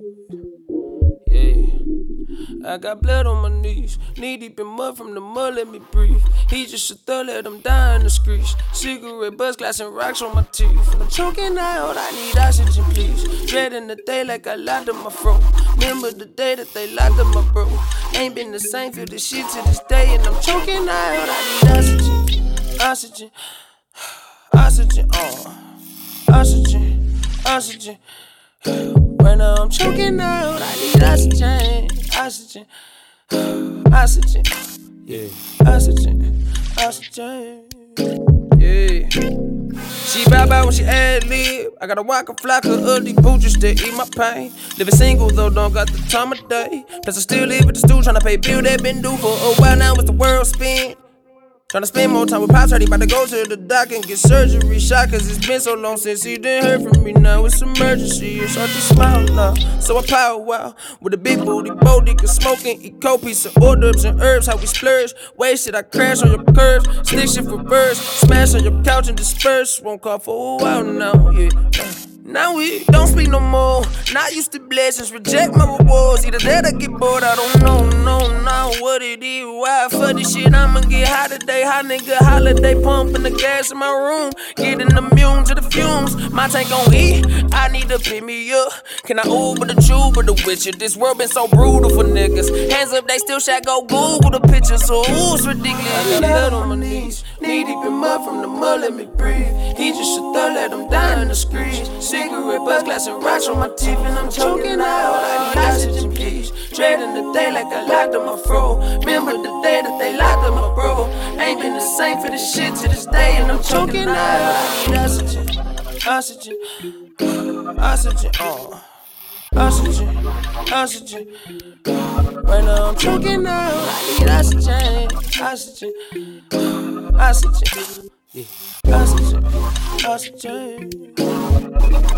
Yeah. I got blood on my knees, knee deep in mud from the mud, let me breathe. He just a thug, let him die in the streets. Cigarette buzz, glass and rocks on my teeth. And I'm choking out, I need oxygen, please. Dread in the day like I locked up my throat. Remember the day that they locked up my bro. Ain't been the same, feel this shit to this day. And I'm choking out, I need oxygen, oxygen, oxygen, oxygen, oxygen. Right now I'm choking out, I need oxygen, oxygen, oxygen, yeah, oxygen, oxygen, yeah. She bow when she ad-lib. I gotta walk a flock of ugly pooches that eat my pain. Living single though, don't got the time of day. Plus I still live at the stool, tryna pay bill that been due for a while now. It's the world spin. Tryna spend more time with Pops, heard he about to go to the doc and get surgery. Shot cause it's been so long since he didn't hear from me. Now it's emergency, it's hard to smile now. So I power out with a big booty, bold can smoking, eat cold piece of hors d'oeuvres and herbs. How we splurge, wasted, I crash on your curves. Stick shit for birds, smash on your couch and disperse. Won't call for a while now, yeah. Now we don't speak no more. Not used to blessings, reject my rewards. Either that or get bored, I don't know what it is. Why for this shit, I'ma get high today. Hot nigga holiday, pumping the gas in my room. Getting immune to the fumes. My tank gon' eat, I need to pick me up. Can I Uber the Juba the Witcher? This world been so brutal for niggas. Hands up, they still shot, go Google the pictures. So ooh, it's ridiculous. I got blood on my knees, knee deep in mud from the mud, let me breathe. He just a thug, let him die in the streets. Cigarette buzz, glass and rocks on my teeth, and I'm choking out. I need oxygen, please. Dread in the day like I locked up my fro. Remember the day that they locked up my bro. Ain't been the same for this shit to this day, and I'm choking out. I need oxygen, oxygen, oxygen, oxygen, oxygen. Right now I'm choking out. I need oxygen, oxygen, oxygen, yeah, oxygen, oxygen.